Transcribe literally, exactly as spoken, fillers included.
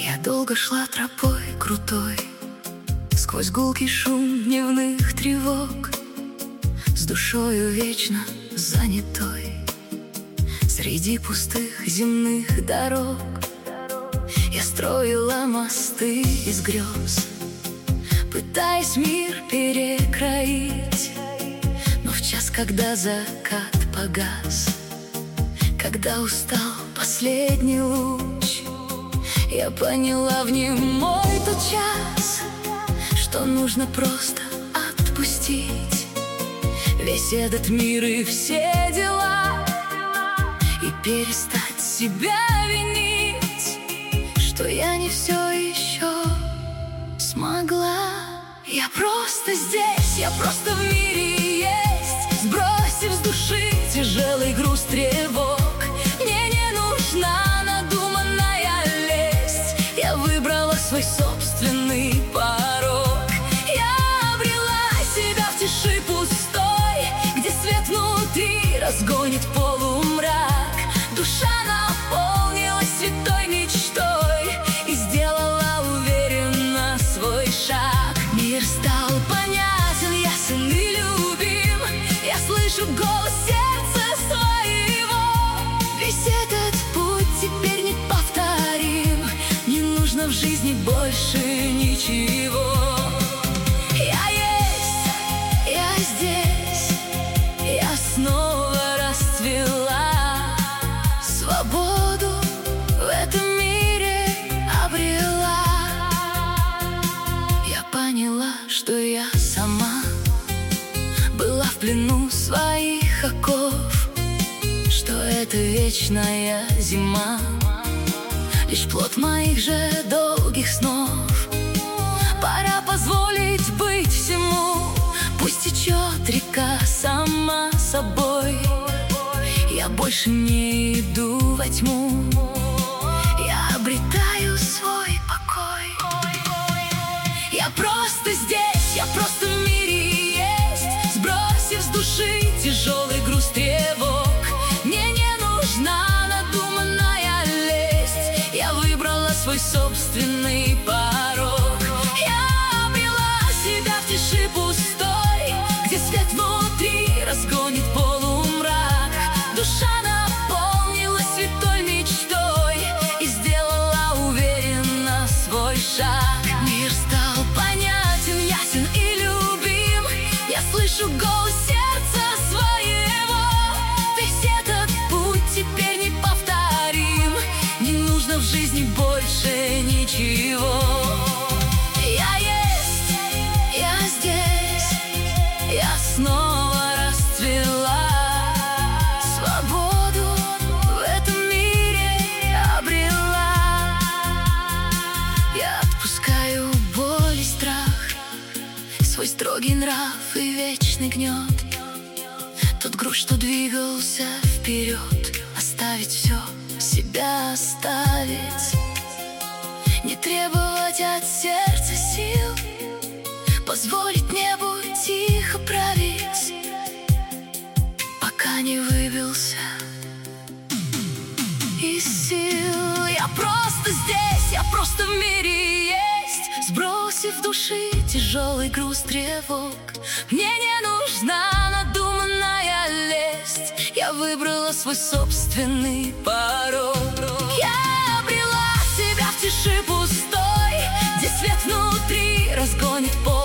Я долго шла тропой крутой, сквозь гулкий шум дневных тревог, с душою вечно занятой среди пустых земных дорог. Я строила мосты из грез, пытаясь мир перекроить. Но в час, когда закат погас, когда устал последний луч, я поняла в нем мой тот час, что нужно просто отпустить весь этот мир и все дела, и перестать себя винить, что я не все еще смогла. Я просто здесь, я просто в мире есть, сбросив с души тяжелый груз тревог. Мне не нужна надуманная лесть, я выбрала свой собственный порог. Я обрела себя в тиши пустой, где свет внутри разгонит полумрак. Душа наполнилась святой мечтой и сделала уверенно свой шаг. Мир стал понятен, ясен и любим, я слышу голос сердца своего. Весь этот путь теперь неповторим, не нужно в жизни больше ничего. Я есть, я здесь, я снова расцвела, свободу в этом мире обрела. Я поняла, что я сама была в плену своих оков, что это вечная зима лишь плод моих же долгих снов. Пора позволить быть всему, пусть течет река сама собой. Я больше не иду во тьму, я обретаю свой покой. Я просто здесь, я просто в мире есть, сбросив с души тяжелый груз тревог. Мне не нужна надуманная лесть, я выбрала свой собственный порог. Я обрела себя в тиши пустой, где свет внутри разгонит полумрак. Душа наполнилась святой мечтой и сделала уверенно свой шаг. Мир стал понятен, ясен и любим, я слышу голос сердца своего. Весь этот путь теперь неповторим, не нужно в жизни больше ничего. Я есть, я здесь, я снова расцвела, свободу в этом мире обрела. Я отпускаю боль и страх, свой строгий нрав и вечный гнет, тот груз, что двигался вперед. Оставить все, себя оставить, не требовать от сердца сил, позволить небу тихо править, пока не выбился из сил. Я просто здесь, я просто в мире есть, сбросив с души тяжелый груз тревог. Мне не нужна надуманная лесть, я выбрала свой собственный порог. Я обрела себя в тиши пустой, где свет внутри разгонит поле.